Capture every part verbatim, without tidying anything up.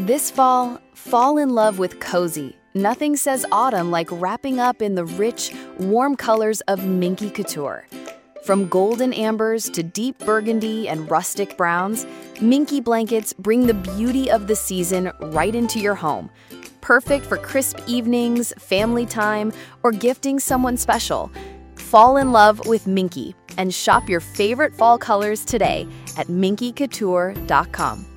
This fall, fall in love with cozy. Nothing says autumn like wrapping up in the rich, warm colors of Minky Couture. From golden ambers to deep burgundy and rustic browns, Minky blankets bring the beauty of the season right into your home. Perfect for crisp evenings, family time, or gifting someone special. Fall in love with Minky and shop your favorite fall colors today at minky couture dot com.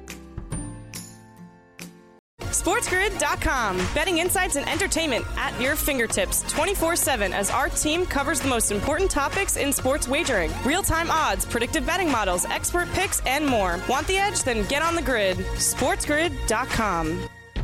SportsGrid dot com. Betting insights and entertainment at your fingertips twenty-four seven as our team covers the most important topics in sports wagering. Real-time odds, predictive betting models, expert picks, and more. Want the edge? Then get on the grid. SportsGrid dot com.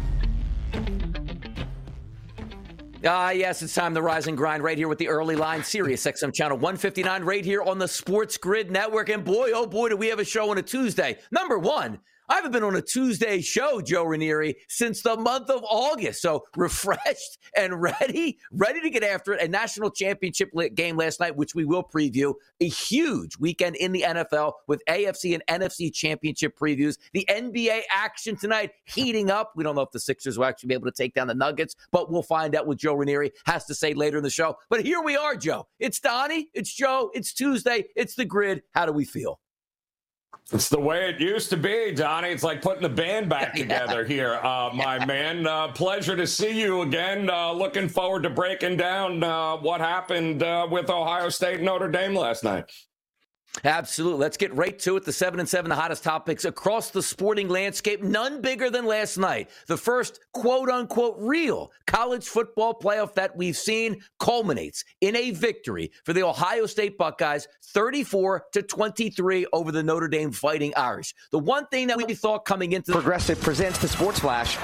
Ah, uh, yes, it's time to rise and grind right here with the early line, Sirius X M channel one fifty-nine, right here on the Sports Grid Network. And boy, oh boy, do we have a show on a Tuesday. Number one, I haven't been on a Tuesday show, Joe Ranieri, since the month of August. So refreshed and ready, ready to get after it. A national championship game last night, which we will preview. A huge weekend in the N F L with A F C and N F C championship previews. The N B A action tonight heating up. We don't know if the Sixers will actually be able to take down the Nuggets, but we'll find out what Joe Ranieri has to say later in the show. But here we are, Joe. It's Donnie, it's Joe, it's Tuesday, it's the Grid. How do we feel? It's the way it used to be, Donnie. It's like putting the band back together yeah. here, uh, my man. Uh, pleasure to see you again. Uh, looking forward to breaking down uh, what happened uh, with Ohio State and Notre Dame last night. Absolutely. Let's get right to it. The seven and seven, the hottest topics across the sporting landscape. None bigger than last night. The first quote unquote real college football playoff that we've seen culminates in a victory for the Ohio State Buckeyes, thirty-four to twenty-three over the Notre Dame Fighting Irish. The one thing that we thought coming into the Progressive presents the Sports Flash.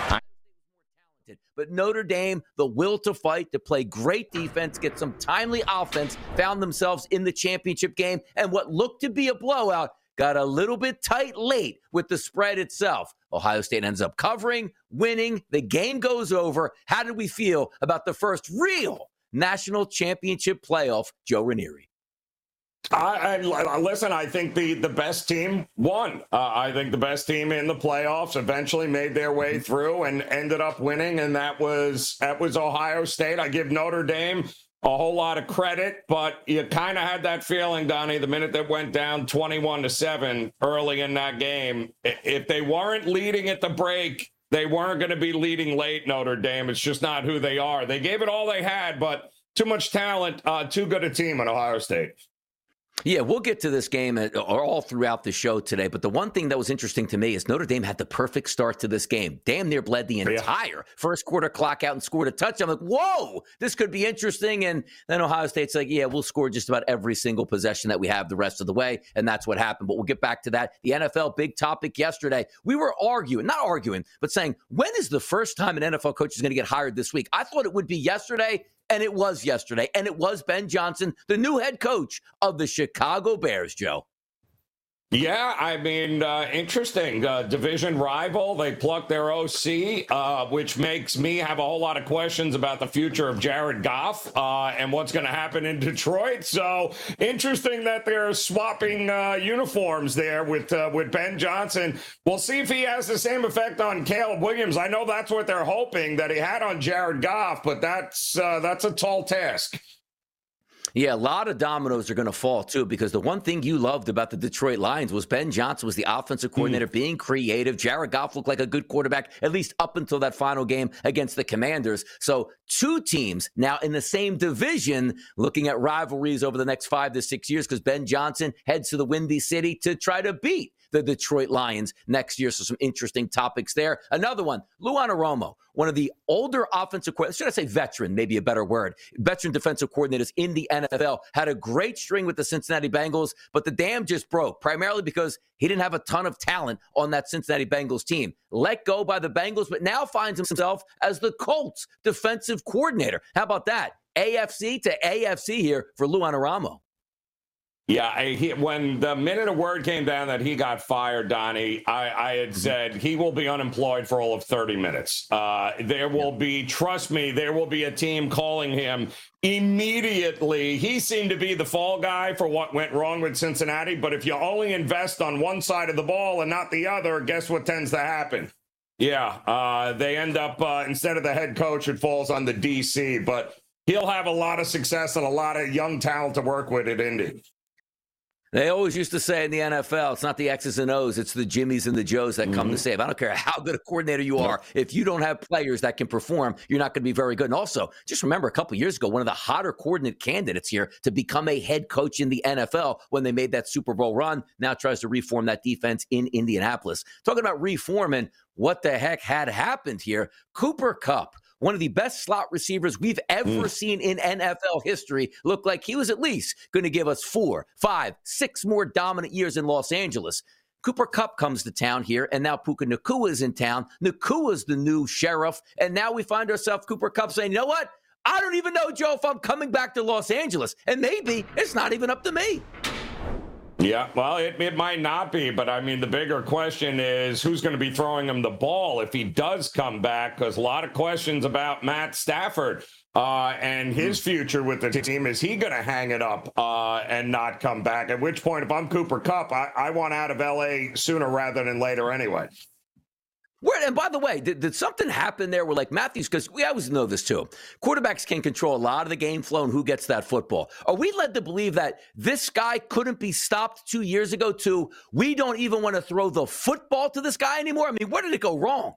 But Notre Dame, the will to fight, to play great defense, get some timely offense, found themselves in the championship game. And what looked to be a blowout got a little bit tight late with the spread itself. Ohio State ends up covering, winning. The game goes over. How did we feel about the first real national championship playoff, Joe Ranieri? I, I listen. I think the, the best team won. Uh, I think the best team in the playoffs eventually made their way through and ended up winning, and that was that was Ohio State. I give Notre Dame a whole lot of credit, but you kind of had that feeling, Donnie, the minute that went down twenty-one to seven early in that game. If they weren't leading at the break, they weren't going to be leading late. Notre Dame. It's just not who they are. They gave it all they had, but too much talent, uh, too good a team in Ohio State. Yeah, we'll get to this game all throughout the show today. But the one thing that was interesting to me is Notre Dame had the perfect start to this game. Damn near bled the entire yeah. first quarter clock out and scored a touchdown. I'm like, whoa, this could be interesting. And then Ohio State's like, yeah, we'll score just about every single possession that we have the rest of the way. And that's what happened. But we'll get back to that. The N F L big topic yesterday. We were arguing, not arguing, but saying, when is the first time an N F L coach is going to get hired this week? I thought it would be yesterday. And it was yesterday, and it was Ben Johnson, the new head coach of the Chicago Bears, Joe. Yeah, I mean, uh, interesting. Uh, division rival. They plucked their O C, uh, which makes me have a whole lot of questions about the future of Jared Goff uh, and what's going to happen in Detroit. So interesting that they're swapping uh, uniforms there with uh, with Ben Johnson. We'll see if he has the same effect on Caleb Williams. I know that's what they're hoping that he had on Jared Goff, but that's uh, that's a tall task. Yeah, a lot of dominoes are going to fall, too, because the one thing you loved about the Detroit Lions was Ben Johnson was the offensive coordinator, mm. being creative. Jared Goff looked like a good quarterback, at least up until that final game against the Commanders. So two teams now in the same division looking at rivalries over the next five to six years because Ben Johnson heads to the Windy City to try to beat the Detroit Lions next year. So some interesting topics there. Another one, Lou Anarumo, one of the older offensive coordinators, should I say veteran, maybe a better word, veteran defensive coordinators in the N F L, had a great string with the Cincinnati Bengals, but the dam just broke, primarily because he didn't have a ton of talent on that Cincinnati Bengals team. Let go by the Bengals, but now finds himself as the Colts defensive coordinator. How about that? A F C to A F C here for Lou Anarumo. Yeah, I, he, when the minute a word came down that he got fired, Donnie, I, I had said he will be unemployed for all of thirty minutes. Uh, there will be, trust me, there will be a team calling him immediately. He seemed to be the fall guy for what went wrong with Cincinnati, but if you only invest on one side of the ball and not the other, guess what tends to happen? Yeah, uh, they end up, uh, instead of the head coach, it falls on the D C, but he'll have a lot of success and a lot of young talent to work with at Indy. They always used to say in the N F L, it's not the X's and O's, it's the Jimmies and the Joes that come mm-hmm. to save. I don't care how good a coordinator you are. If you don't have players that can perform, you're not going to be very good. And also, just remember a couple years ago, one of the hotter coordinate candidates here to become a head coach in the N F L when they made that Super Bowl run, now tries to reform that defense in Indianapolis. Talking about reforming, what the heck had happened here? Cooper Kupp, one of the best slot receivers we've ever mm. seen in N F L history, looked like he was at least going to give us four, five, six more dominant years in Los Angeles. Cooper Kupp comes to town here, and now Puka Nacua is in town. Nacua's the new sheriff, and now we find ourselves Cooper Kupp saying, you know what? I don't even know, Joe, if I'm coming back to Los Angeles, and maybe it's not even up to me. Yeah, well, it, it might not be, but I mean, the bigger question is who's going to be throwing him the ball if he does come back, because a lot of questions about Matt Stafford uh, and his future with the team. Is he going to hang it up uh, and not come back? At which point, if I'm Cooper Kupp, I, I want out of L A sooner rather than later anyway. Where, and by the way, did, did something happen there where, like Matthews, because we always know this too, quarterbacks can control a lot of the game flow and who gets that football. Are we led to believe that this guy couldn't be stopped two years ago to we don't even want to throw the football to this guy anymore? I mean, where did it go wrong?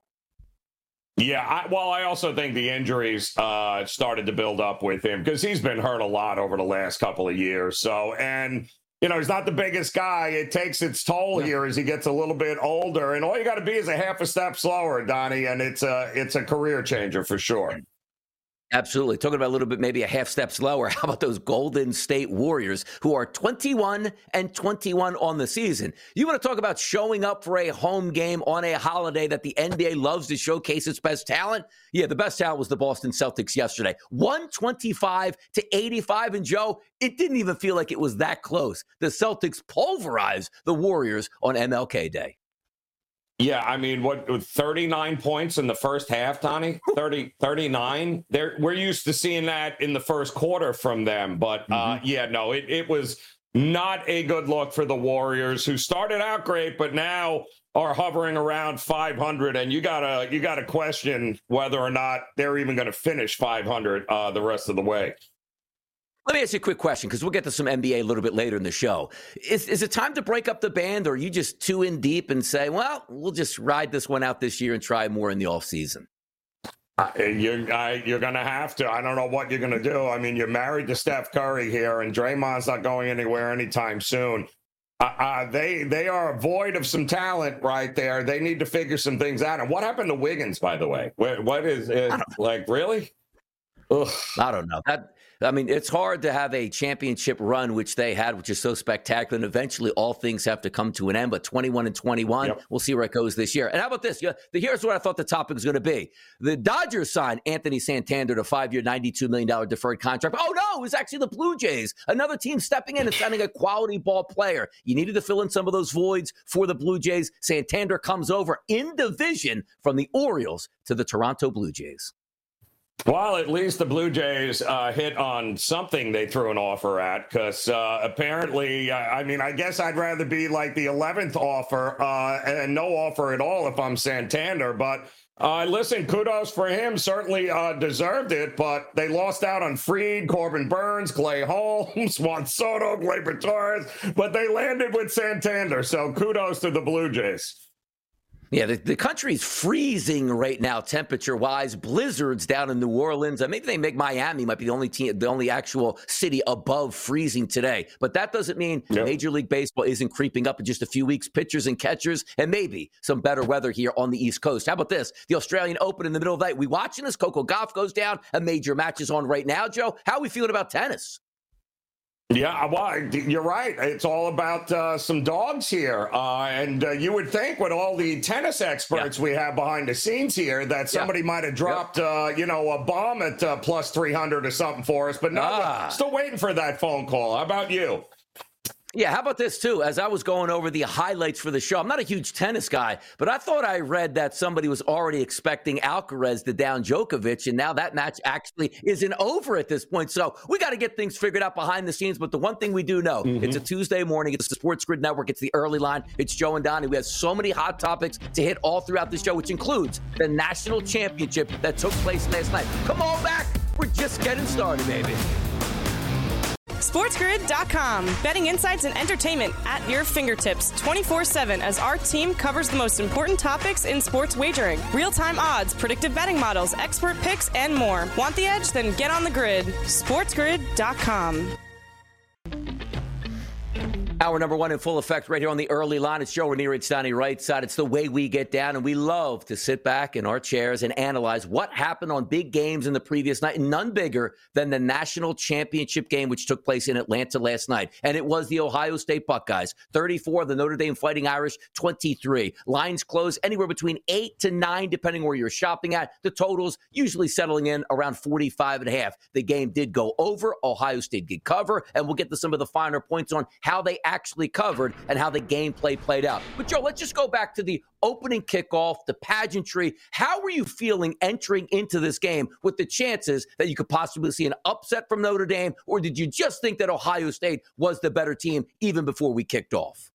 Yeah, I, well, I also think the injuries uh, started to build up with him because he's been hurt a lot over the last couple of years. So, and you know, he's not the biggest guy. It takes its toll yeah. here as he gets a little bit older. And all you got to be is a half a step slower, Donnie, and it's a, it's a career changer for sure. Absolutely. Talking about a little bit, maybe a half step slower. How about those Golden State Warriors who are twenty-one and twenty-one on the season? You want to talk about showing up for a home game on a holiday that the N B A loves to showcase its best talent? Yeah, the best talent was the Boston Celtics yesterday. one twenty-five to eighty-five. And Joe, it didn't even feel like it was that close. The Celtics pulverized the Warriors on M L K Day. Yeah, I mean, what, thirty-nine points in the first half, Donnie? thirty, thirty-nine? They're, we're used to seeing that in the first quarter from them. But, mm-hmm. uh, yeah, no, it, it was not a good look for the Warriors, who started out great, but now are hovering around five hundred. And you gotta you gotta question whether or not they're even going to finish five hundred uh, the rest of the way. Let me ask you a quick question, because we'll get to some N B A a little bit later in the show. Is is it time to break up the band, or are you just too in deep and say, well, we'll just ride this one out this year and try more in the offseason? Uh, you're, I, you're going to have to. I don't know what you're going to do. I mean, you're married to Steph Curry here, and Draymond's not going anywhere anytime soon. Uh, uh, they they are void of some talent right there. They need to figure some things out. And what happened to Wiggins, by the way? What, what is it? Like, really? Ugh. I don't know. That I mean, it's hard to have a championship run, which they had, which is so spectacular. And eventually all things have to come to an end. But twenty-one and twenty-one, yep. We'll see where it goes this year. And how about this? Here's what I thought the topic was going to be. The Dodgers signed Anthony Santander to a five-year, ninety-two million dollars deferred contract. Oh, no, it was actually the Blue Jays. Another team stepping in and signing a quality ball player. You needed to fill in some of those voids for the Blue Jays. Santander comes over in division from the Orioles to the Toronto Blue Jays. Well, at least the Blue Jays uh, hit on something they threw an offer at, because uh, apparently, uh, I mean, I guess I'd rather be like the eleventh offer uh, and no offer at all if I'm Santander. But uh, listen, kudos for him. Certainly uh, deserved it, but they lost out on Fried, Corbin Burns, Clay Holmes, Juan Soto, Gleyber Torres, but they landed with Santander. So kudos to the Blue Jays. Yeah, the, the country's freezing right now, temperature-wise. Blizzards down in New Orleans. Uh, maybe they make Miami might be the only team, the only actual city above freezing today. But that doesn't mean yep. Major League Baseball isn't creeping up in just a few weeks. Pitchers and catchers, and maybe some better weather here on the East Coast. How about this? The Australian Open in the middle of the night. We watching this? Coco Gauff goes down. A major match is on right now, Joe. How are we feeling about tennis? Yeah, well, you're right. It's all about uh, some dogs here. Uh, and uh, you would think with all the tennis experts yeah. we have behind the scenes here that somebody yeah. might have dropped, yep. uh, you know, a bomb at uh, plus three hundred or something for us. But no, ah. still waiting for that phone call. How about you? Yeah, how about this, too? As I was going over the highlights for the show, I'm not a huge tennis guy, but I thought I read that somebody was already expecting Alcaraz to down Djokovic, and now that match actually isn't over at this point. So we got to get things figured out behind the scenes. But the one thing we do know, mm-hmm. it's a Tuesday morning. It's the Sports Grid Network. It's the early line. It's Joe and Donnie. We have so many hot topics to hit all throughout the show, which includes the national championship that took place last night. Come on back. We're just getting started, baby. SportsGrid dot com. Betting insights and entertainment at your fingertips twenty-four seven as our team covers the most important topics in sports wagering. Real-time odds, predictive betting models, expert picks, and more. Want the edge? Then get on the grid. SportsGrid dot com. Hour number one in full effect right here on the early line. It's Joe Ranieri, it's Donnie right side. It's the way we get down, and we love to sit back in our chairs and analyze what happened on big games in the previous night, and none bigger than the national championship game, which took place in Atlanta last night. And it was the Ohio State Buckeyes, thirty-four, the Notre Dame Fighting Irish, twenty-three. Lines closed anywhere between eight to nine, depending where you're shopping at. The totals usually settling in around forty-five and a half. The game did go over. Ohio State did cover, and we'll get to some of the finer points on how they actually covered and how the gameplay played out. But Joe, let's just go back to the opening kickoff, the pageantry. How were you feeling entering into this game with the chances that you could possibly see an upset from Notre Dame, or did you just think that Ohio State was the better team even before we kicked off?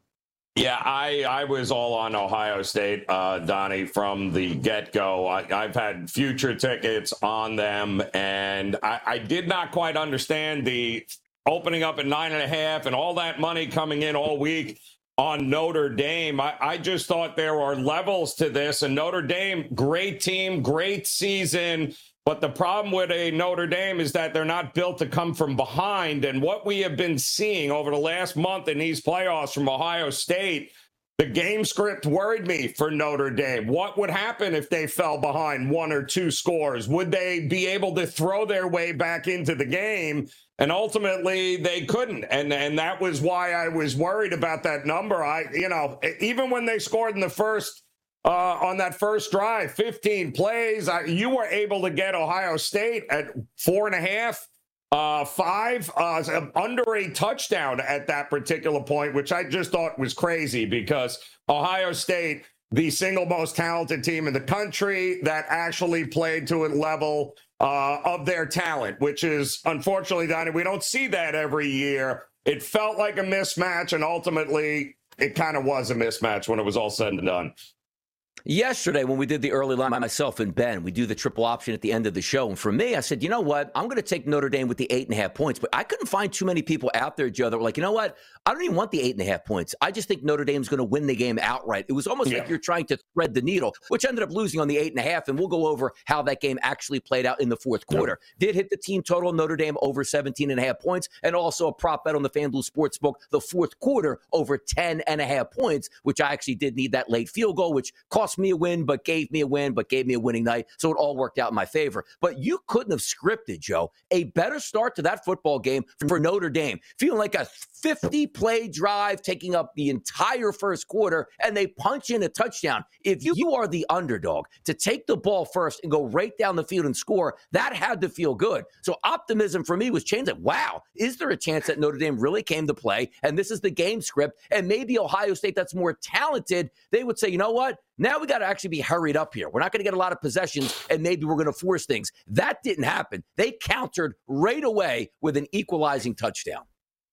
Yeah, I, I was all on Ohio State, uh, Donnie, from the get-go. I, I've had future tickets on them, and I, I did not quite understand the opening up at nine and a half and all that money coming in all week on Notre Dame. I, I just thought there are levels to this, and Notre Dame, great team, great season. But the problem with a Notre Dame is that they're not built to come from behind. And what we have been seeing over the last month in these playoffs from Ohio State, the game script worried me for Notre Dame. What would happen if they fell behind one or two scores? Would they be able to throw their way back into the game? And ultimately, they couldn't. And and that was why I was worried about that number. I, you know, even when they scored in the first, uh, on that first drive, fifteen plays, I, you were able to get Ohio State at four and a half, uh, five, uh, under a touchdown at that particular point, which I just thought was crazy because Ohio State, the single most talented team in the country that actually played to a level uh, of their talent, which is, unfortunately, Donnie, we don't see that every year. It felt like a mismatch, and ultimately it kind of was a mismatch when it was all said and done. Yesterday, when we did the early line, myself and Ben, we do the triple option at the end of the show. And for me, I said, you know what? I'm going to take Notre Dame with the eight and a half points. But I couldn't find too many people out there, Joe, that were like, you know what? I don't even want the eight and a half points. I just think Notre Dame's going to win the game outright. It was almost yeah. like you're trying to thread the needle, which ended up losing on the eight and a half. And we'll go over how that game actually played out in the fourth quarter. Yep. Did hit the team total, Notre Dame over seventeen and a half points, and also a prop bet on the FanDuel Sportsbook, the fourth quarter over ten and a half points, which I actually did need that late field goal, which cost me a win, but gave me a win, but gave me a winning night. So it all worked out in my favor. But you couldn't have scripted, Joe, a better start to that football game for Notre Dame. Feeling like a fifty-play drive taking up the entire first quarter, and they punch in a touchdown. If you, you are the underdog, to take the ball first and go right down the field and score, that had to feel good. So optimism for me was changed. Like, wow, is there a chance that Notre Dame really came to play? And this is the game script. And maybe Ohio State, that's more talented, they would say, you know what? Now we got to actually be hurried up here. We're not going to get a lot of possessions, and maybe we're going to force things. That didn't happen. They countered right away with an equalizing touchdown.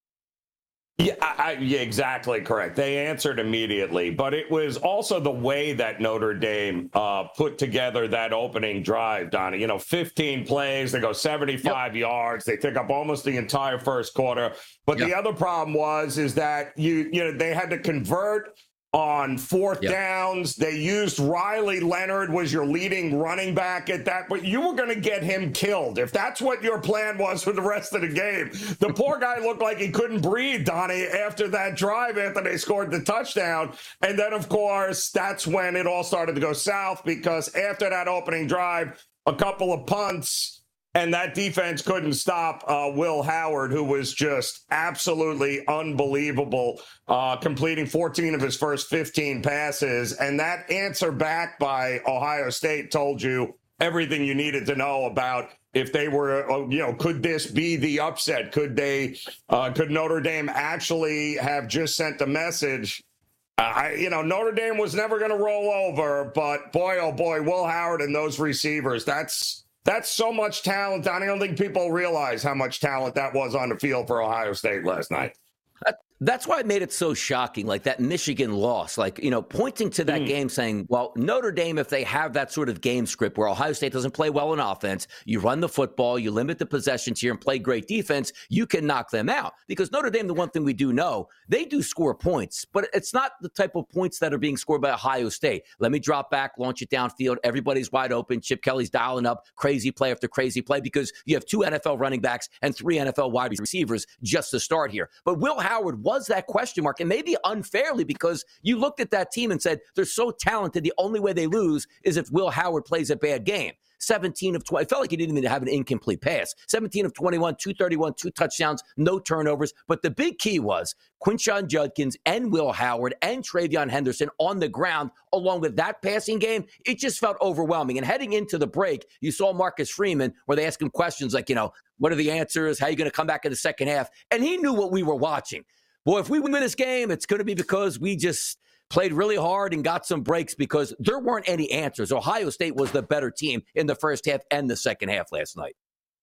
Yeah, I, yeah, exactly correct. They answered immediately, but it was also the way that Notre Dame uh, put together that opening drive, Donnie. You know, fifteen plays, they go seventy-five yep. yards, they take up almost the entire first quarter. But yep. the other problem was is that you you know they had to convert on fourth yep. downs. They used Riley Leonard was your leading running back at that, but you were going to get him killed. If that's what your plan was for the rest of the game, the poor guy looked like he couldn't breathe, Donnie, after that drive, after they scored the touchdown. And then, of course, that's when it all started to go south, because after that opening drive, a couple of punts, and that defense couldn't stop uh, Will Howard, who was just absolutely unbelievable, uh, completing fourteen of his first fifteen passes. And that answer back by Ohio State told you everything you needed to know about if they were, uh, you know, could this be the upset? Could they, uh, could Notre Dame actually have just sent a message? I, you know, Notre Dame was never going to roll over, but boy, oh boy, Will Howard and those receivers, that's that's so much talent. I don't think people realize how much talent that was on the field for Ohio State last night. That's why it made it so shocking, like that Michigan loss, like, you know, pointing to that mm. game saying, well, Notre Dame, if they have that sort of game script where Ohio State doesn't play well in offense, you run the football, you limit the possessions here and play great defense, you can knock them out. Because Notre Dame, the one thing we do know, they do score points, but it's not the type of points that are being scored by Ohio State. Let me drop back, launch it downfield, everybody's wide open, Chip Kelly's dialing up crazy play after crazy play because you have two N F L running backs and three N F L wide receivers just to start here. But Will Howard was that question mark, and maybe unfairly because you looked at that team and said, they're so talented, the only way they lose is if Will Howard plays a bad game. seventeen of twenty. I felt like he didn't even have an incomplete pass. seventeen of twenty-one, two thirty-one, two touchdowns, no turnovers. But the big key was Quinshon Judkins and Will Howard and TreVeyon Henderson on the ground, along with that passing game. It just felt overwhelming. And heading into the break, you saw Marcus Freeman where they asked him questions like, you know, what are the answers? How are you going to come back in the second half? And he knew what we were watching. Boy, if we win this game, it's going to be because we just played really hard and got some breaks because there weren't any answers. Ohio State was the better team in the first half and the second half last night.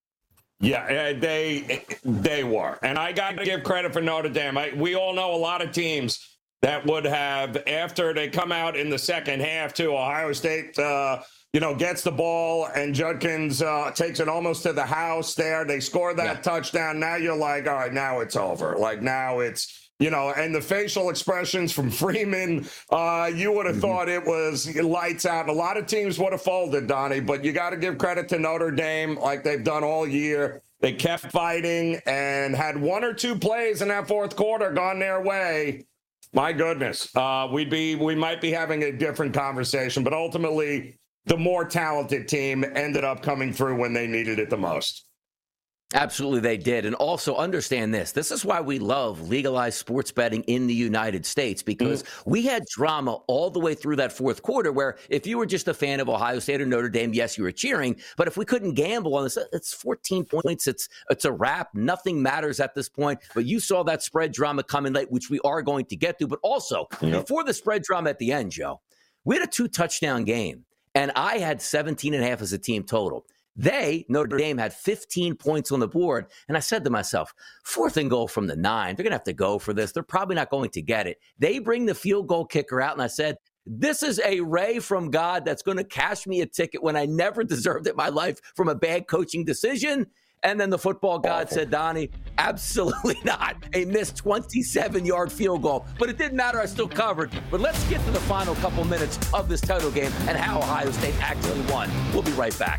Yeah, they they were. And I got to give credit for Notre Dame. I, we all know a lot of teams that would have, after they come out in the second half, too, Ohio State, uh, you know, gets the ball and Judkins uh, takes it almost to the house there. They score that yeah. touchdown. Now you're like, all right, now it's over. Like now it's, you know, and the facial expressions from Freeman, uh, you would have mm-hmm. thought it was lights out. And a lot of teams would have folded, Donnie, but you got to give credit to Notre Dame like they've done all year. They kept fighting and had one or two plays in that fourth quarter gone their way. My goodness, uh, we'd be we might be having a different conversation, but ultimately the more talented team ended up coming through when they needed it the most. Absolutely, they did. And also understand this. This is why we love legalized sports betting in the United States, because mm-hmm. we had drama all the way through that fourth quarter where if you were just a fan of Ohio State or Notre Dame, yes, you were cheering. But if we couldn't gamble on this, it's fourteen points. It's it's a wrap. Nothing matters at this point. But you saw that spread drama coming late, which we are going to get to. But also, yep. before the spread drama at the end, Joe, we had a two-touchdown game. And I had seventeen and a half as a team total. They, Notre Dame, had fifteen points on the board. And I said to myself, fourth and goal from the nine. They're going to have to go for this. They're probably not going to get it. They bring the field goal kicker out. And I said, this is a ray from God that's going to cash me a ticket when I never deserved it in my life from a bad coaching decision. And then the football god said, Donnie, absolutely not. A missed twenty-seven-yard field goal. But it didn't matter. I still covered. But let's get to the final couple minutes of this title game and how Ohio State actually won. We'll be right back.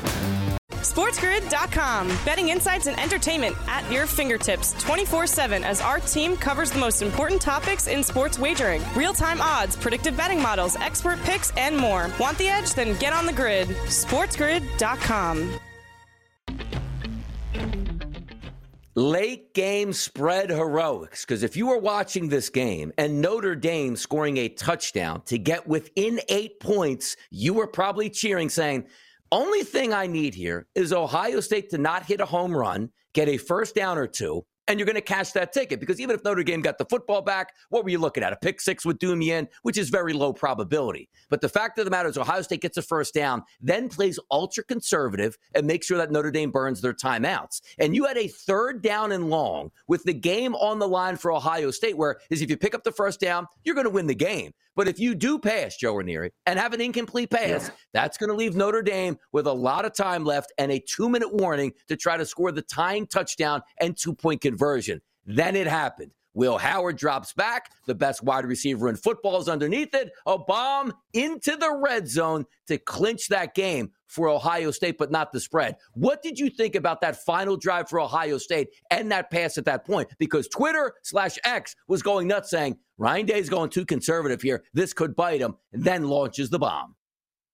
SportsGrid dot com. Betting insights and entertainment at your fingertips twenty-four seven as our team covers the most important topics in sports wagering. Real-time odds, predictive betting models, expert picks, and more. Want the edge? Then get on the grid. SportsGrid dot com. Late game spread heroics, because if you were watching this game and Notre Dame scoring a touchdown to get within eight points, you were probably cheering saying, only thing I need here is Ohio State to not hit a home run, get a first down or two, and you're going to cash that ticket. Because even if Notre Dame got the football back, what were you looking at? A pick six would doom you in, which is very low probability. But the fact of the matter is Ohio State gets a first down, then plays ultra conservative and makes sure that Notre Dame burns their timeouts. And you had a third down and long with the game on the line for Ohio State, where is if you pick up the first down, you're going to win the game. But if you do pass, Joe Ranieri, and have an incomplete pass, yeah. that's going to leave Notre Dame with a lot of time left and a two-minute warning to try to score the tying touchdown and two-point conversion. Then it happened. Will Howard drops back. The best wide receiver in football is underneath it. A bomb into the red zone to clinch that game for Ohio State, but not the spread. What did you think about that final drive for Ohio State and that pass at that point? Because Twitter slash X was going nuts saying, Ryan Day's going too conservative here. This could bite him, and then launches the bomb.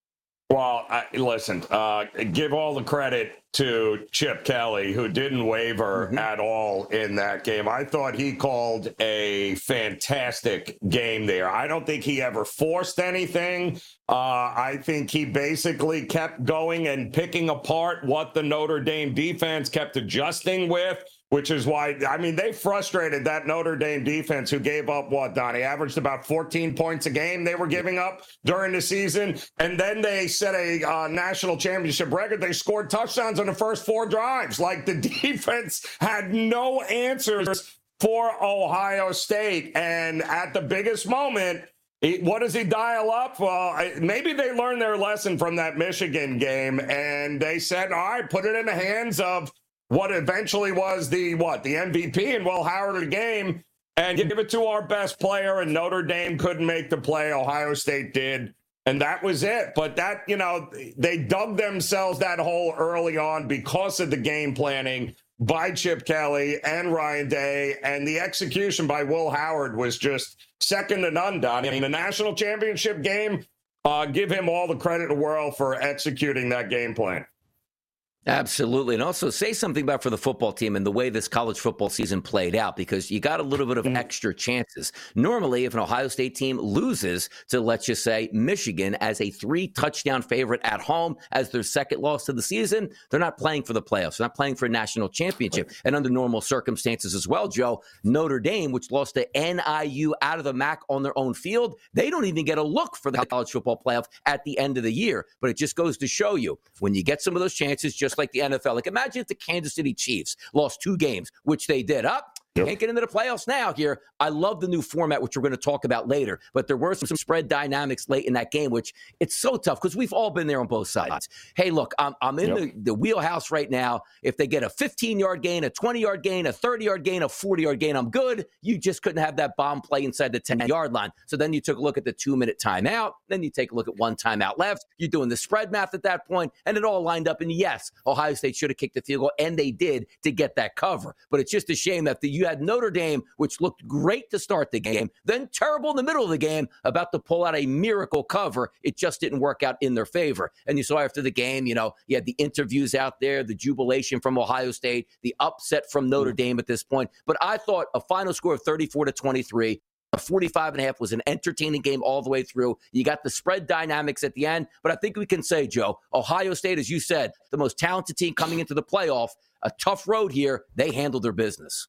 Well, I, listen, uh, give all the credit to Chip Kelly, who didn't waver mm-hmm. at all in that game. I thought he called a fantastic game there. I don't think he ever forced anything. Uh, I think he basically kept going and picking apart what the Notre Dame defense kept adjusting with, which is why, I mean, they frustrated that Notre Dame defense who gave up what, Donnie? Averaged about fourteen points a game they were giving up during the season. And then they set a uh, national championship record. They scored touchdowns on the first four drives. Like, the defense had no answers for Ohio State. And at the biggest moment, he, what does he dial up? Well, maybe they learned their lesson from that Michigan game. And they said, all right, put it in the hands of what eventually was the, what, the M V P and Will Howard of the game, and give it to our best player, and Notre Dame couldn't make the play. Ohio State did, and that was it. But that, you know, they dug themselves that hole early on because of the game planning by Chip Kelly and Ryan Day, and the execution by Will Howard was just second to none, Don. I mean, the national championship game, uh, give him all the credit in the world for executing that game plan. Absolutely. And also say something about for the football team and the way this college football season played out, because you got a little bit of extra chances. Normally, if an Ohio State team loses to, let's just say, Michigan as a three touchdown favorite at home as their second loss of the season, they're not playing for the playoffs. They're not playing for a national championship. And under normal circumstances as well, Joe, Notre Dame, which lost to N I U out of the M A C on their own field, they don't even get a look for the college football playoff at the end of the year. But it just goes to show you, when you get some of those chances, just like the N F L. Like, imagine if the Kansas City Chiefs lost two games, which they did. Up. Yep. Can't get into the playoffs now here. I love the new format, which we're going to talk about later. But there were some, some spread dynamics late in that game, which it's so tough because we've all been there on both sides. Hey, look, I'm, I'm in yep. the, the wheelhouse right now. If they get a fifteen-yard gain, a twenty-yard gain, a thirty-yard gain, a forty-yard gain, I'm good. You just couldn't have that bomb play inside the ten-yard line. So then you took a look at the two-minute timeout. Then you take a look at one timeout left. You're doing the spread math at that point, and it all lined up. And yes, Ohio State should have kicked the field goal, and they did to get that cover. But it's just a shame that the, you had Notre Dame, which looked great to start the game, then terrible in the middle of the game, about to pull out a miracle cover. It just didn't work out in their favor. And you saw after the game, you know, you had the interviews out there, the jubilation from Ohio State, the upset from Notre Dame at this point. But I thought a final score of thirty-four to twenty-three, a forty-five and a half was an entertaining game all the way through. You got the spread dynamics at the end. But I think we can say, Joe, Ohio State, as you said, the most talented team coming into the playoff, a tough road here. They handled their business.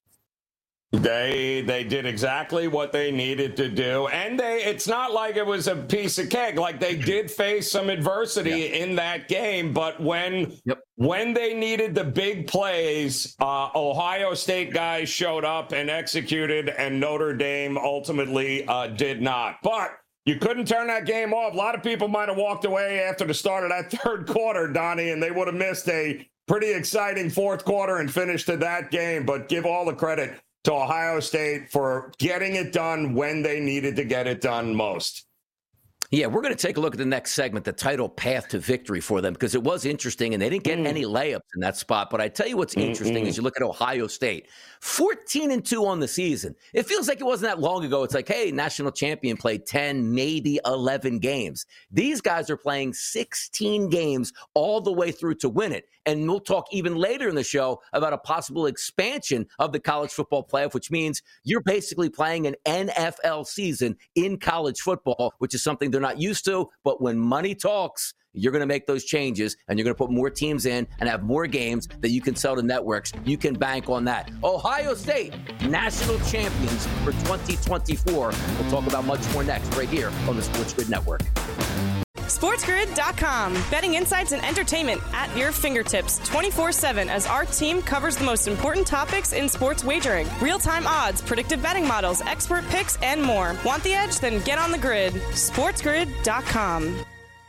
They they did exactly what they needed to do. And they it's not like it was a piece of cake. Like, they did face some adversity yeah. in that game. But when yep. when they needed the big plays, uh, Ohio State guys showed up and executed, and Notre Dame ultimately uh, did not. But you couldn't turn that game off. A lot of people might have walked away after the start of that third quarter, Donnie, and they would have missed a pretty exciting fourth quarter and finish to that game. But give all the credit to Ohio State for getting it done when they needed to get it done most. Yeah, we're going to take a look at the next segment, the title Path to Victory for them, because it was interesting, and they didn't get mm. any layups in that spot. But I tell you what's interesting Mm-mm. is you look at Ohio State, fourteen and two on the season. It feels like it wasn't that long ago. It's like, hey, national champion played ten, maybe eleven games. These guys are playing sixteen games all the way through to win it. And we'll talk even later in the show about a possible expansion of the college football playoff, which means you're basically playing an N F L season in college football, which is something they're not used to. But when money talks, you're going to make those changes, and you're going to put more teams in and have more games that you can sell to networks. You can bank on that. Ohio State, national champions for twenty twenty-four. We'll talk about much more next right here on the Sports Grid Network. SportsGrid dot com. Betting insights and entertainment at your fingertips twenty-four seven as our team covers the most important topics in sports wagering. Real-time odds, predictive betting models, expert picks, and more. Want the edge? Then get on the grid. SportsGrid dot com.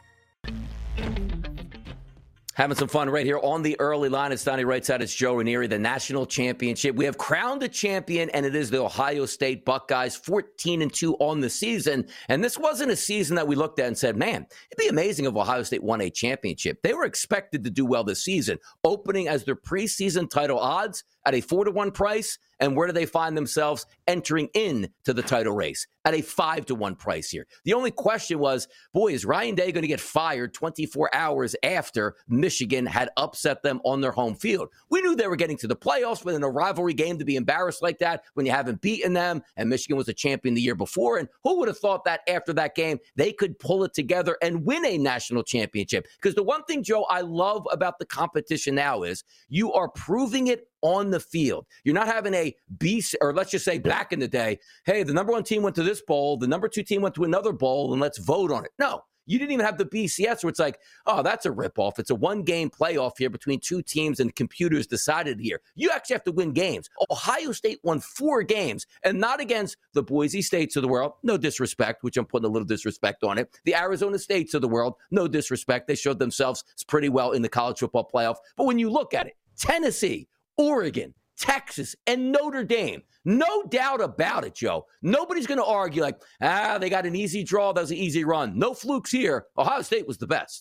Having some fun right here on the early line. It's Donnie right side. It's Joe Ranieri, the national championship. We have crowned a champion, and it is the Ohio State Buckeyes, fourteen and two on the season. And this wasn't a season that we looked at and said, man, it'd be amazing if Ohio State won a championship. They were expected to do well this season, opening as their preseason title odds at a four to one price. And where do they find themselves entering into the title race? At a five to one price here. The only question was, boy, is Ryan Day going to get fired twenty-four hours after Michigan had upset them on their home field? We knew they were getting to the playoffs, but in a rivalry game to be embarrassed like that when you haven't beaten them, and Michigan was a champion the year before, and who would have thought that after that game they could pull it together and win a national championship? Because the one thing, Joe, I love about the competition now is you are proving it on the field. You're not having a B, or let's just say back in the day, hey, the number one team went to this bowl, the number two team went to another bowl, and let's vote on it. No, you didn't even have the B C S where it's like, oh, that's a ripoff. It's a one-game playoff here between two teams and computers decided here. You actually have to win games. Ohio State won four games, and not against the Boise States of the world. No disrespect, which I'm putting a little disrespect on it. The Arizona States of the world. No disrespect. They showed themselves pretty well in the college football playoff. But when you look at it, Tennessee, Oregon, Texas, and Notre Dame. No doubt about it, Joe. Nobody's going to argue like, ah, they got an easy draw. That was an easy run. No flukes here. Ohio State was the best.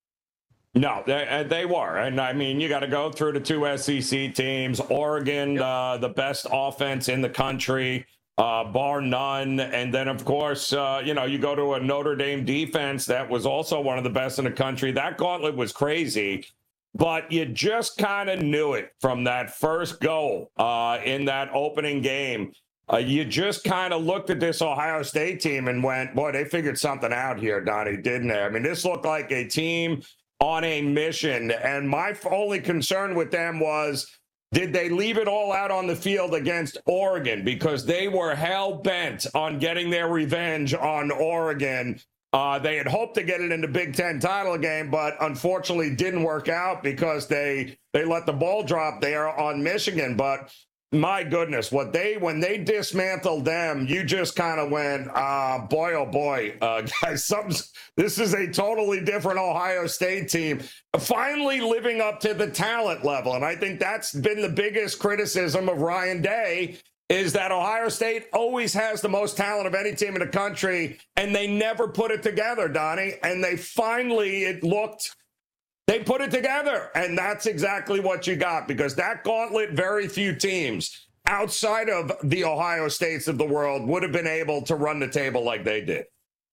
No, they, they were. And, I mean, you got to go through the two S E C teams. Oregon, yep. uh, the best offense in the country, uh, bar none. And then, of course, uh, you know, you go to a Notre Dame defense that was also one of the best in the country. That gauntlet was crazy. But you just kind of knew it from that first goal uh, in that opening game. Uh, you just kind of looked at this Ohio State team and went, boy, they figured something out here, Donnie, didn't they? I mean, this looked like a team on a mission. And my only concern with them was, did they leave it all out on the field against Oregon? Because they were hell-bent on getting their revenge on Oregon. Uh, they had hoped to get it in the Big Ten title game, but unfortunately didn't work out because they they let the ball drop there on Michigan. But my goodness, what they when they dismantled them, you just kind of went, uh, boy, oh boy, uh, guys, something's, this is a totally different Ohio State team. Finally living up to the talent level. And I think that's been the biggest criticism of Ryan Day, is that Ohio State always has the most talent of any team in the country, and they never put it together, Donnie. And they finally, it looked, they put it together. And that's exactly what you got, because that gauntlet, very few teams outside of the Ohio States of the world would have been able to run the table like they did.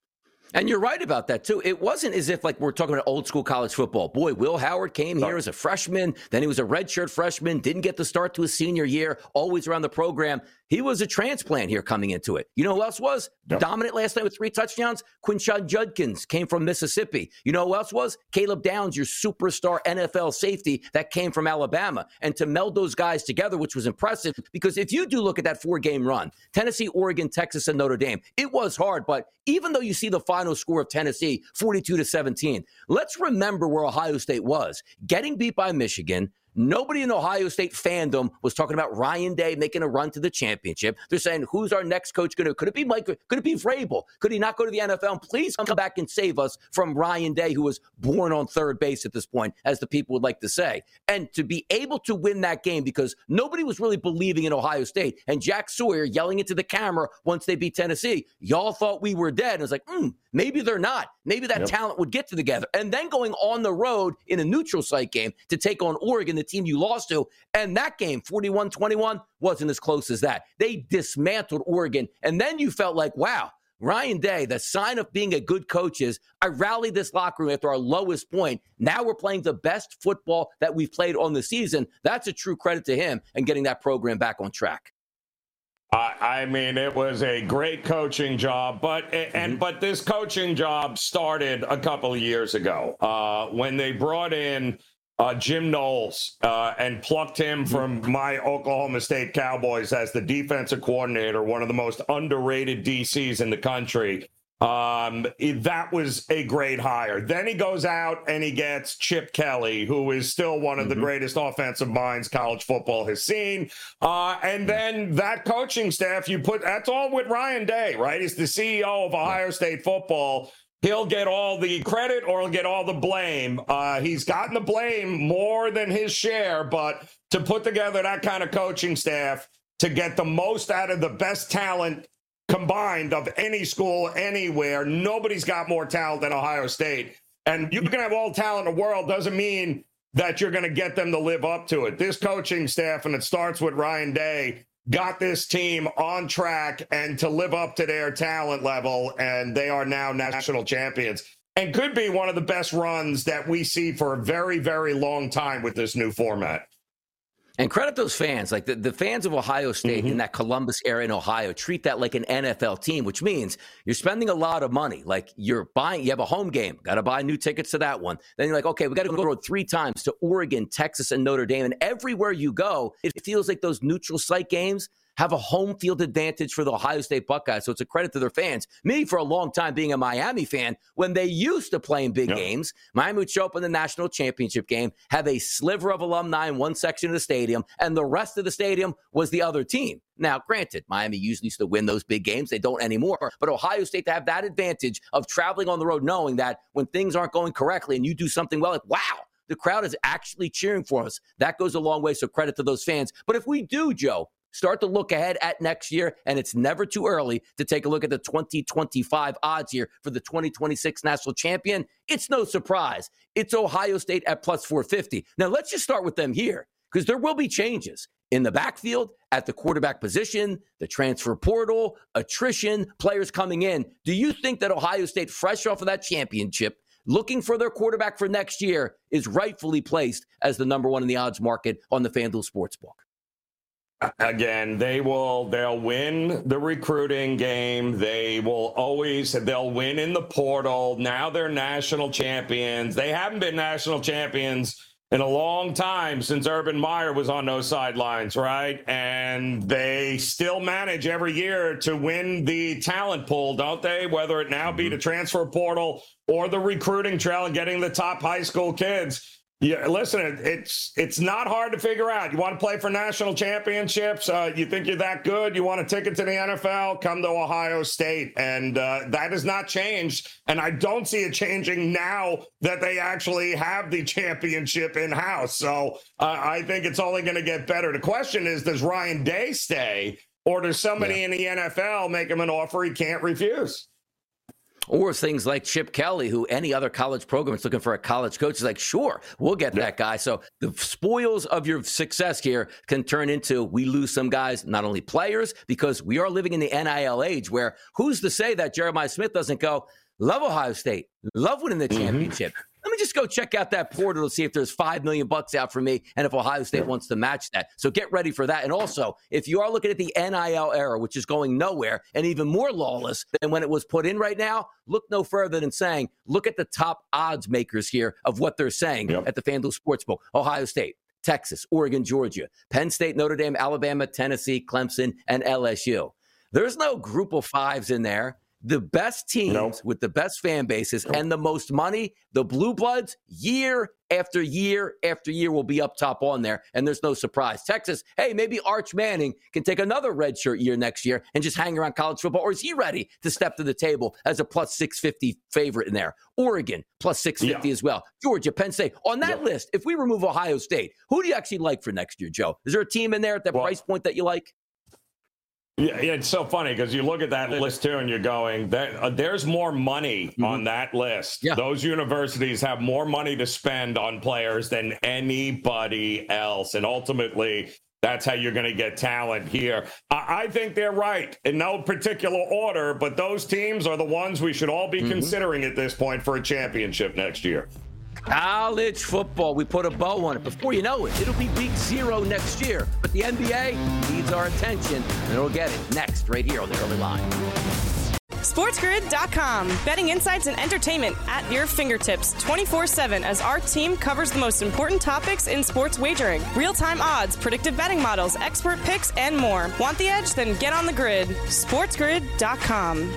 And you're right about that, too. It wasn't as if like we're talking about old school college football. Boy, Will Howard came here as a freshman. Then he was a redshirt freshman, didn't get the start to his senior year, always around the program. He was a transplant here coming into it. You know who else was? Yep. Dominant last night with three touchdowns? Quinshon Judkins came from Mississippi. You know who else was? Caleb Downs, your superstar N F L safety that came from Alabama. And to meld those guys together, which was impressive, because if you do look at that four-game run, Tennessee, Oregon, Texas, and Notre Dame, it was hard. But even though you see the final score of Tennessee, forty-two to seventeen, let's remember where Ohio State was. Getting beat by Michigan. Nobody in Ohio State fandom was talking about Ryan Day making a run to the championship. They're saying, who's our next coach going to, could it be Mike, could it be Vrabel? Could he not go to the N F L? And please come back and save us from Ryan Day, who was born on third base at this point, as the people would like to say. And to be able to win that game because nobody was really believing in Ohio State. And Jack Sawyer yelling into the camera once they beat Tennessee, y'all thought we were dead. And it's like, hmm, maybe they're not. Maybe that yep. talent would get to together. And then going on the road in a neutral site game to take on Oregon, the team you lost to, and that game, forty-one twenty-one, wasn't as close as that. They dismantled Oregon, and then you felt like, wow, Ryan Day, the sign of being a good coach is, I rallied this locker room after our lowest point. Now we're playing the best football that we've played on the season. That's a true credit to him and getting that program back on track. I, I mean, it was a great coaching job, but and mm-hmm. but this coaching job started a couple of years ago uh, when they brought in Uh, Jim Knowles uh, and plucked him from my Oklahoma State Cowboys as the defensive coordinator, one of the most underrated D Cs in the country. Um, that was a great hire. Then he goes out and he gets Chip Kelly, who is still one of mm-hmm. the greatest offensive minds college football has seen. Uh, and then that coaching staff, you put, that's all with Ryan Day, right? He's the C E O of Ohio State football. He'll get all the credit or he'll get all the blame. Uh, he's gotten the blame more than his share, but to put together that kind of coaching staff to get the most out of the best talent combined of any school anywhere, nobody's got more talent than Ohio State. And you can have all talent in the world, doesn't mean that you're going to get them to live up to it. This coaching staff, and it starts with Ryan Day, got this team on track and to live up to their talent level, and they are now national champions and could be one of the best runs that we see for a very, very long time with this new format. And credit those fans, like the, the fans of Ohio State mm-hmm. in that Columbus area in Ohio, treat that like an N F L team, which means you're spending a lot of money. Like you're buying, you have a home game, got to buy new tickets to that one. Then you're like, okay, we got to go road three times to Oregon, Texas, and Notre Dame. And everywhere you go, it feels like those neutral site games have a home field advantage for the Ohio State Buckeyes. So it's a credit to their fans. Me, for a long time, being a Miami fan, when they used to play in big yep. games, Miami would show up in the national championship game, have a sliver of alumni in one section of the stadium, and the rest of the stadium was the other team. Now, granted, Miami usually used to win those big games. They don't anymore. But Ohio State to have that advantage of traveling on the road, knowing that when things aren't going correctly and you do something well, like, wow, the crowd is actually cheering for us. That goes a long way, so credit to those fans. But if we do, Joe, start to look ahead at next year, and it's never too early to take a look at the twenty twenty-five odds here for the twenty twenty-six national champion. It's no surprise. It's Ohio State at plus four fifty. Now, let's just start with them here, because there will be changes in the backfield, at the quarterback position, the transfer portal, attrition, players coming in. Do you think that Ohio State, fresh off of that championship, looking for their quarterback for next year, is rightfully placed as the number one in the odds market on the FanDuel Sportsbook? Again, they will, they'll win the recruiting game. They will always, they'll win in the portal. Now they're national champions. They haven't been national champions in a long time since Urban Meyer was on those sidelines, right? And they still manage every year to win the talent pool, don't they? Whether it now be the transfer portal or the recruiting trail and getting the top high school kids. Yeah, listen, it's it's not hard to figure out. You want to play for national championships? Uh, you think you're that good? You want a ticket to the N F L? Come to Ohio State. And uh, that has not changed. And I don't see it changing now that they actually have the championship in-house. So uh, I think it's only going to get better. The question is, does Ryan Day stay? Or does somebody yeah. in the N F L make him an offer he can't refuse? Or things like Chip Kelly, who any other college program is looking for a college coach is like, sure, we'll get yeah. that guy. So the spoils of your success here can turn into we lose some guys, not only players, because we are living in the N I L age where who's to say that Jeremiah Smith doesn't go, love Ohio State, love winning the mm-hmm. championship. Let me just go check out that portal to see if there's five million bucks out for me and if Ohio State wants to match that. So get ready for that. And also, if you are looking at the N I L era, which is going nowhere and even more lawless than when it was put in right now, look no further than saying, look at the top odds makers here of what they're saying yep. at the FanDuel Sportsbook. Ohio State, Texas, Oregon, Georgia, Penn State, Notre Dame, Alabama, Tennessee, Clemson, and L S U. There's no group of fives in there. The best teams nope. with the best fan bases nope. and the most money, the Blue Bloods, year after year after year will be up top on there, and there's no surprise. Texas, hey, maybe Arch Manning can take another redshirt year next year and just hang around college football, or is he ready to step to the table as a plus six fifty favorite in there? Oregon, plus six fifty yeah. as well. Georgia, Penn State. On that yeah. list, if we remove Ohio State, who do you actually like for next year, Joe? Is there a team in there at that well, price point that you like? Yeah, yeah, it's so funny because you look at that list too and you're going, there, uh, there's more money mm-hmm. on that list. Yeah. Those universities have more money to spend on players than anybody else. And ultimately, that's how you're going to get talent here. I, I think they're right in no particular order, but those teams are the ones we should all be mm-hmm. considering at this point for a championship next year. College football, we put a bow on it. Before you know it, it'll be week zero next year. But the N B A needs our attention, and it'll get it next right here on the Early Line. SportsGrid dot com. Betting insights and entertainment at your fingertips twenty-four seven as our team covers the most important topics in sports wagering. Real-time odds, predictive betting models, expert picks, and more. Want the edge? Then get on the grid. SportsGrid dot com.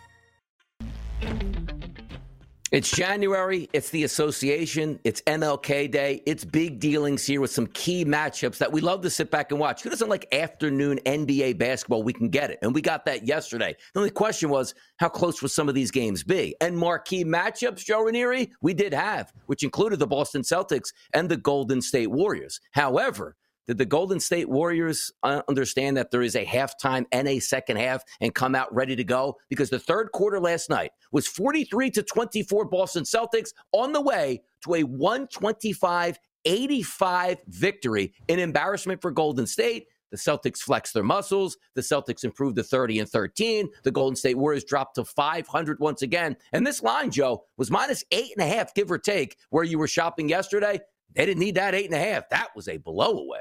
It's January, it's the association, it's M L K Day, it's big dealings here with some key matchups that we love to sit back and watch. Who doesn't like afternoon N B A basketball? We can get it, and we got that yesterday. The only question was, how close would some of these games be? And marquee matchups, Joe Ranieri, we did have, which included the Boston Celtics and the Golden State Warriors. However, did the Golden State Warriors understand that there is a halftime and a second half and come out ready to go? Because the third quarter last night was forty-three to twenty-four Boston Celtics on the way to a one twenty-five eighty-five victory, an embarrassment for Golden State. The Celtics flexed their muscles. The Celtics improved to thirty and thirteen. The Golden State Warriors dropped to five hundred once again. And this line, Joe, was minus eight and a half, give or take, where you were shopping yesterday. They didn't need that eight and a half. That was a blowaway.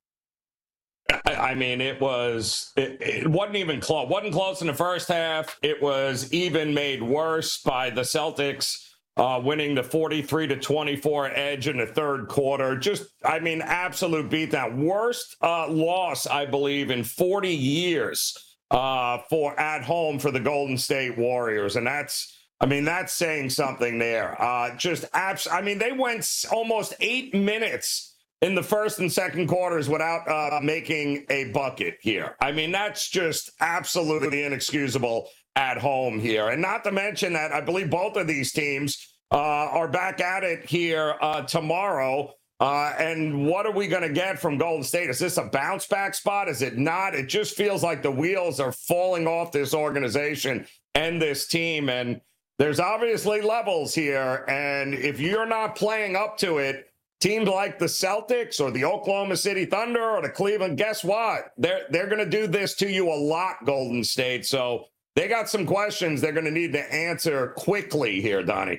I mean, it was, it, it wasn't even close. Wasn't close in the first half. It was even made worse by the Celtics uh, winning the forty-three to twenty-four edge in the third quarter. Just, I mean, absolute beatdown. Worst uh, loss, I believe, in forty years uh, for at home for the Golden State Warriors. And that's, I mean, that's saying something there. Uh, just, abs- I mean, they went almost eight minutes in the first and second quarters without uh, making a bucket here. I mean, that's just absolutely inexcusable at home here. And not to mention that I believe both of these teams uh, are back at it here uh, tomorrow. Uh, and what are we going to get from Golden State? Is this a bounce back spot? Is it not? It just feels like the wheels are falling off this organization and this team. And there's obviously levels here. And if you're not playing up to it, teams like the Celtics or the Oklahoma City Thunder or the Cleveland, guess what? They're they're going to do this to you a lot, Golden State. So they got some questions they're going to need to answer quickly here, Donnie.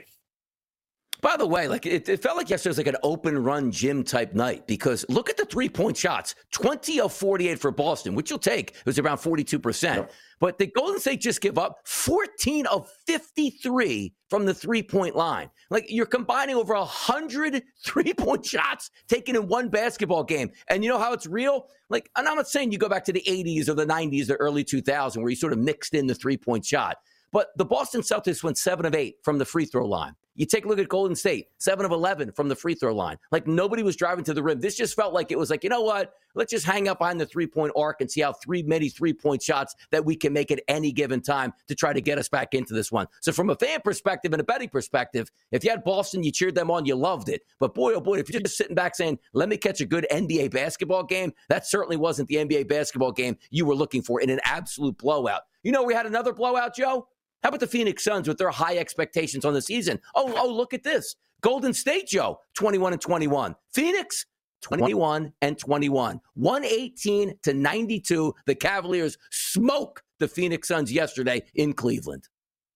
By the way, like it, it felt like yesterday was like an open run gym type night, because look at the three point shots, twenty of forty-eight for Boston, which you'll take. It was around forty-two percent. Yep. But the Golden State just give up fourteen of fifty-three from the three point line. Like, you're combining over one hundred three point shots taken in one basketball game. And you know how it's real? Like, and I'm not saying you go back to the eighties or the nineties or early two thousands where you sort of mixed in the three point shot. But the Boston Celtics went seven of eight from the free throw line. You take a look at Golden State, seven of eleven from the free throw line. Like, nobody was driving to the rim. This just felt like it was like, you know what? Let's just hang up behind the three-point arc and see how three, many three-point shots that we can make at any given time to try to get us back into this one. So from a fan perspective and a betting perspective, if you had Boston, you cheered them on, you loved it. But boy, oh boy, if you're just sitting back saying, let me catch a good N B A basketball game, that certainly wasn't the N B A basketball game you were looking for in an absolute blowout. You know, we had another blowout, Joe? How about the Phoenix Suns with their high expectations on the season? Oh, oh, look at this. Golden State, Joe, twenty-one and twenty-one. Phoenix, twenty-one and twenty-one. one eighteen to ninety-two. The Cavaliers smoke the Phoenix Suns yesterday in Cleveland.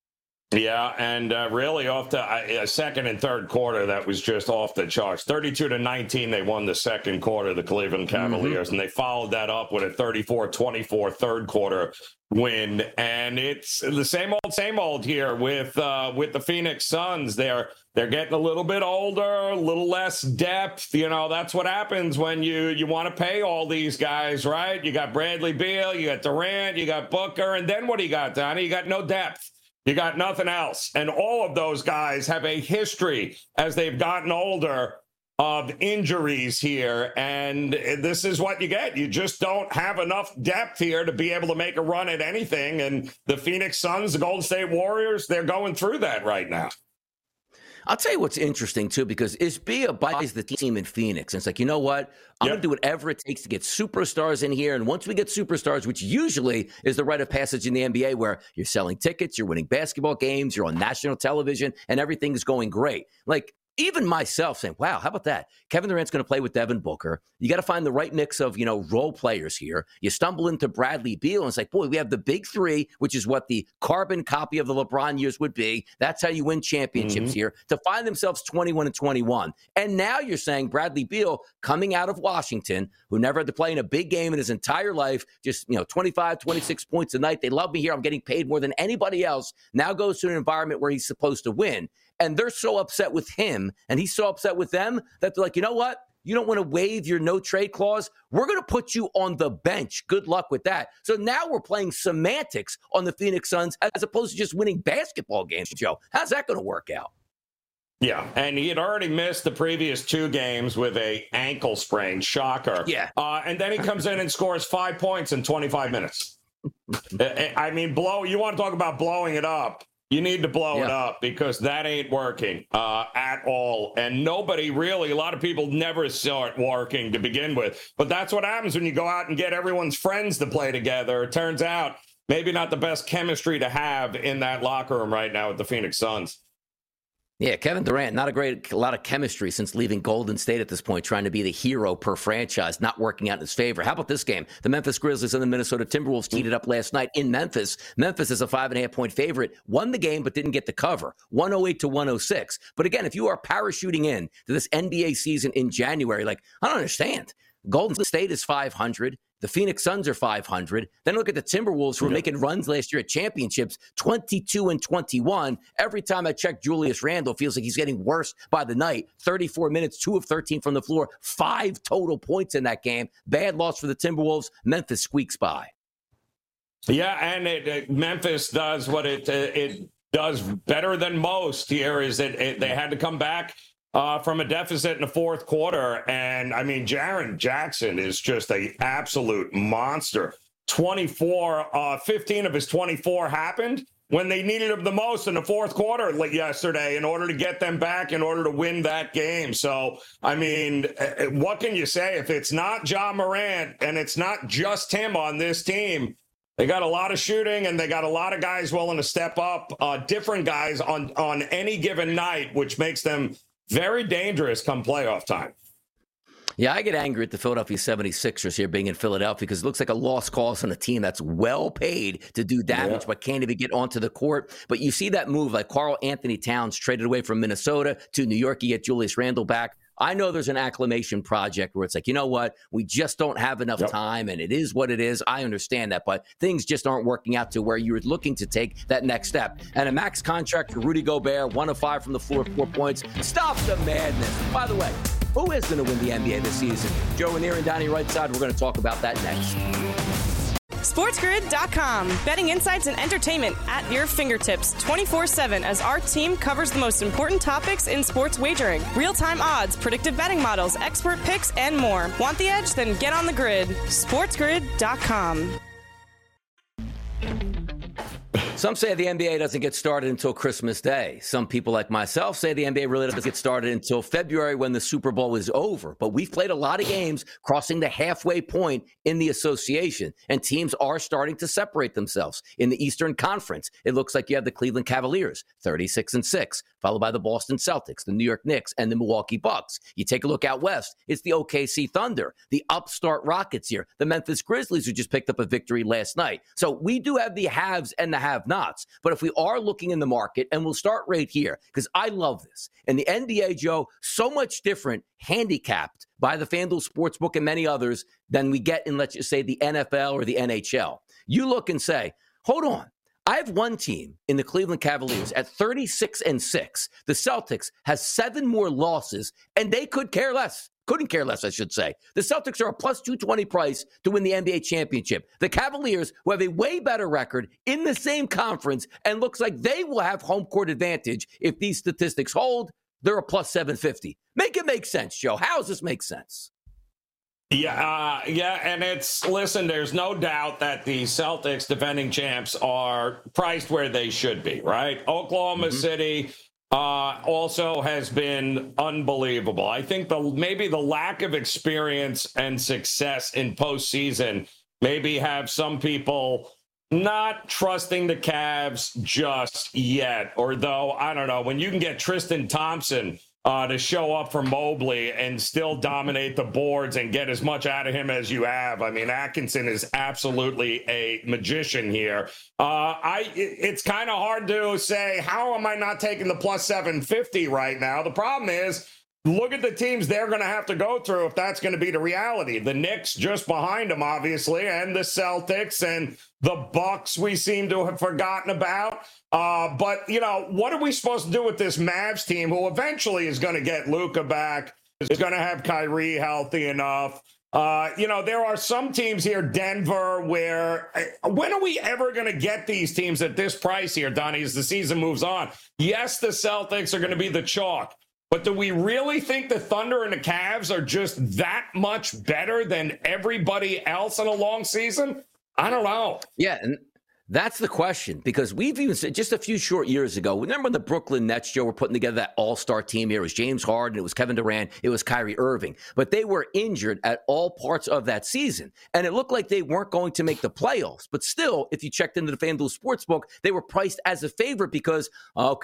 Yeah, and uh, really off the uh, second and third quarter, that was just off the charts. thirty-two to nineteen, they won the second quarter, the Cleveland Cavaliers, mm-hmm. and they followed that up with a thirty-four twenty-four third quarter win. And it's the same old, same old here with uh, with the Phoenix Suns. They're they're getting a little bit older, a little less depth. You know, that's what happens when you you want to pay all these guys, right? You got Bradley Beal, you got Durant, you got Booker, and then what do you got, Donnie? You got no depth. You got nothing else. And all of those guys have a history as they've gotten older of injuries here. And this is what you get. You just don't have enough depth here to be able to make a run at anything. And the Phoenix Suns, the Golden State Warriors, they're going through that right now. I'll tell you what's interesting, too, because Isbia buys the team in Phoenix. And it's like, you know what? I'm yep. going to do whatever it takes to get superstars in here. And once we get superstars, which usually is the rite of passage in the N B A, where you're selling tickets, you're winning basketball games, you're on national television, and everything's going great. Like, even myself saying, wow, how about that? Kevin Durant's going to play with Devin Booker. You got to find the right mix of, you know, role players here. You stumble into Bradley Beal, and it's like, boy, we have the big three, which is what the carbon copy of the LeBron years would be. That's how you win championships mm-hmm. here, to find themselves twenty-one and twenty-one. And now you're saying Bradley Beal, coming out of Washington, who never had to play in a big game in his entire life, just, you know, twenty-five, twenty-six points a night. They love me here. I'm getting paid more than anybody else. Now goes to an environment where he's supposed to win. And they're so upset with him, and he's so upset with them, that they're like, you know what? You don't want to waive your no-trade clause? We're going to put you on the bench. Good luck with that. So now we're playing semantics on the Phoenix Suns as opposed to just winning basketball games, Joe. How's that going to work out? Yeah, and he had already missed the previous two games with a ankle sprain. Shocker. Yeah. Uh, and then he comes in and scores five points in twenty-five minutes. I mean, blow. You want to talk about blowing it up. You need to blow yeah. it up, because that ain't working uh, at all. And nobody really, a lot of people never saw it working to begin with. But that's what happens when you go out and get everyone's friends to play together. It turns out maybe not the best chemistry to have in that locker room right now with the Phoenix Suns. Yeah, Kevin Durant, not a great, a lot of chemistry since leaving Golden State at this point, trying to be the hero per franchise, not working out in his favor. How about this game? The Memphis Grizzlies and the Minnesota Timberwolves teed it up last night in Memphis. Memphis is a five and a half point favorite, won the game, but didn't get the cover, one oh eight to one oh six. But again, if you are parachuting in to this N B A season in January, like, I don't understand. Golden State is five hundred. The Phoenix Suns are five hundred. Then look at the Timberwolves, who were yeah. making runs last year at championships, twenty-two and twenty-one. Every time I check, Julius Randle feels like he's getting worse by the night. thirty-four minutes, two of thirteen from the floor, five total points in that game. Bad loss for the Timberwolves. Memphis squeaks by. Yeah, and it, it, Memphis does what it it does better than most here. Is that it, it, they had to come back Uh, from a deficit in the fourth quarter. And, I mean, Jaren Jackson is just an absolute monster. twenty-four, uh, fifteen of his twenty-four happened when they needed him the most in the fourth quarter like yesterday in order to get them back, in order to win that game. So, I mean, what can you say? If it's not Ja Morant and it's not just him on this team, they got a lot of shooting, and they got a lot of guys willing to step up, uh, different guys on, on any given night, which makes them very dangerous come playoff time. Yeah, I get angry at the Philadelphia seventy-sixers here being in Philadelphia because it looks like a lost cause on a team that's well paid to do damage, yeah. but can't even get onto the court. But you see that move, like Karl Anthony Towns traded away from Minnesota to New York. You get Julius Randle back. I know there's an acclimation project where it's like, you know what, we just don't have enough yep. time, and it is what it is. I understand that, but things just aren't working out to where you're looking to take that next step. And a max contract for Rudy Gobert, one of five from the floor, four points. Stop the madness. By the way, who is going to win the N B A this season? Joe Ranieri and Donnie Rightside. We're going to talk about that next. SportsGrid dot com. Betting insights and entertainment at your fingertips twenty-four seven as our team covers the most important topics in sports wagering. Real-time odds, predictive betting models, expert picks, and more. Want the edge? Then get on the grid. SportsGrid dot com. Some say the N B A doesn't get started until Christmas Day. Some people like myself say the N B A really doesn't get started until February when the Super Bowl is over. But we've played a lot of games crossing the halfway point in the association, and teams are starting to separate themselves. In the Eastern Conference, it looks like you have the Cleveland Cavaliers, thirty-six and six, followed by the Boston Celtics, the New York Knicks, and the Milwaukee Bucks. You take a look out west, it's the O K C Thunder, the upstart Rockets here, the Memphis Grizzlies, who just picked up a victory last night. So we do have the haves and the have-nots. But if we are looking in the market, and we'll start right here, because I love this. And the N B A, Joe, so much different, handicapped by the FanDuel Sportsbook and many others than we get in, let's just say, the N F L or the N H L. You look and say, hold on. I have one team in the Cleveland Cavaliers at thirty-six and six. The Celtics has seven more losses, and they could care less. Couldn't care less, I should say. The Celtics are a plus two twenty price to win the N B A championship. The Cavaliers, who have a way better record in the same conference, and looks like they will have home court advantage if these statistics hold, they're a plus seven fifty. Make it make sense, Joe. How does this make sense? Yeah, uh, yeah, and it's, listen, there's no doubt that the Celtics, defending champs, are priced where they should be, right? Oklahoma mm-hmm. City uh, also has been unbelievable. I think the maybe the lack of experience and success in postseason maybe have some people not trusting the Cavs just yet, or though, I don't know, when you can get Tristan Thompson Uh, to show up for Mobley and still dominate the boards and get as much out of him as you have. I mean, Atkinson is absolutely a magician here. Uh, I it, it's kind of hard to say, how am I not taking the plus seven fifty right now? The problem is, look at the teams they're going to have to go through if that's going to be the reality. The Knicks just behind them, obviously, and the Celtics and the Bucks we seem to have forgotten about. Uh, but, you know, what are we supposed to do with this Mavs team who eventually is going to get Luka back, is going to have Kyrie healthy enough? Uh, you know, there are some teams here, Denver, where uh, when are we ever going to get these teams at this price here, Donnie, as the season moves on? Yes, the Celtics are going to be the chalk. But do we really think the Thunder and the Cavs are just that much better than everybody else in a long season? I don't know. Yeah, and that's the question, because we've even said just a few short years ago, remember when the Brooklyn Nets, Joe, were putting together that all-star team here? It was James Harden, it was Kevin Durant, it was Kyrie Irving. But they were injured at all parts of that season, and it looked like they weren't going to make the playoffs. But still, if you checked into the FanDuel Sportsbook, they were priced as a favorite because, okay,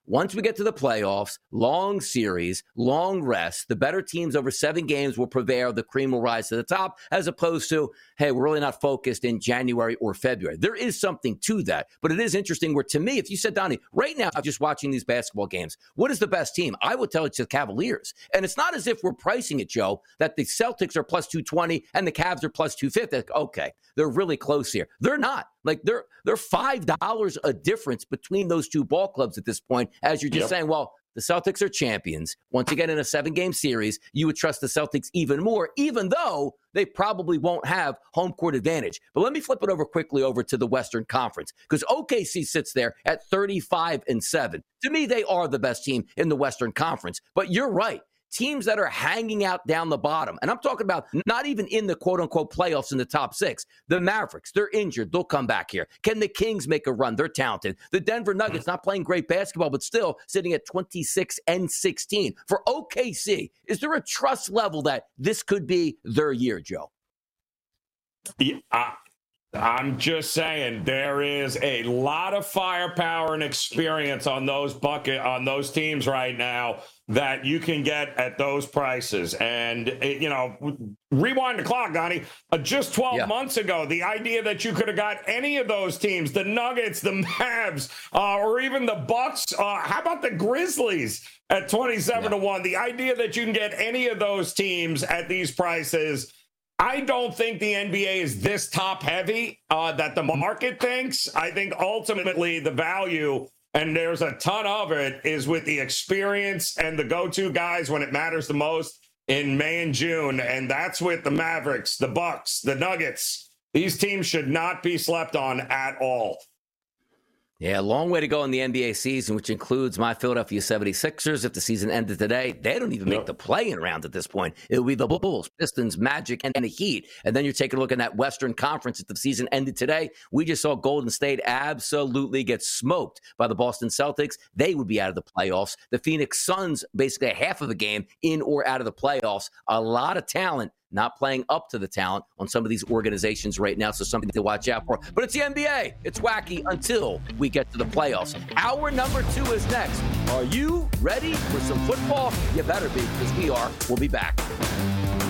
once we get to the playoffs, long series, long rest, the better teams over seven games will prevail. The cream will rise to the top, as opposed to, hey, we're really not focused in January or February. There is something to that, but it is interesting where, to me, if you said, Donnie, right now, just watching these basketball games, what is the best team? I would tell it to the Cavaliers. And it's not as if we're pricing it, Joe, that the Celtics are plus two twenty and the Cavs are plus two fifty. Like, okay, they're really close here. They're not. Like, they're they're five dollars a difference between those two ball clubs at this point, as you're just yep. saying, well, the Celtics are champions. Once again, in a seven-game series, you would trust the Celtics even more, even though they probably won't have home court advantage. But let me flip it over quickly over to the Western Conference, because O K C sits there at thirty-five and seven. To me, they are the best team in the Western Conference. But you're right. Teams that are hanging out down the bottom, and I'm talking about not even in the quote-unquote playoffs in the top six. The Mavericks, they're injured. They'll come back here. Can the Kings make a run? They're talented. The Denver Nuggets, not playing great basketball, but still sitting at twenty-six and sixteen. For O K C, is there a trust level that this could be their year, Joe? Yeah, I- I'm just saying there is a lot of firepower and experience on those bucket on those teams right now that you can get at those prices. And, you know, rewind the clock, Donnie. Uh, just twelve yeah. months ago, the idea that you could have got any of those teams, the Nuggets, the Mavs, uh, or even the Bucks, uh, how about the Grizzlies at twenty-seven to one? The idea that you can get any of those teams at these prices, I don't think the N B A is this top heavy uh, that the market thinks. I think ultimately the value, and there's a ton of it, is with the experience and the go-to guys when it matters the most in May and June. And that's with the Mavericks, the Bucks, the Nuggets. These teams should not be slept on at all. Yeah, a long way to go in the N B A season, which includes my Philadelphia seventy-sixers. If the season ended today, they don't even make yep. the play-in round at this point. It would be the Bulls, Pistons, Magic, and the Heat. And then you're taking a look at that Western Conference. If the season ended today, we just saw Golden State absolutely get smoked by the Boston Celtics. They would be out of the playoffs. The Phoenix Suns, basically a half of a game in or out of the playoffs. A lot of talent not playing up to the talent on some of these organizations right now, so something to watch out for. But it's the N B A. It's wacky until we get to the playoffs. Hour number two is next. Are you ready for some football? You better be, because we are. We'll be back.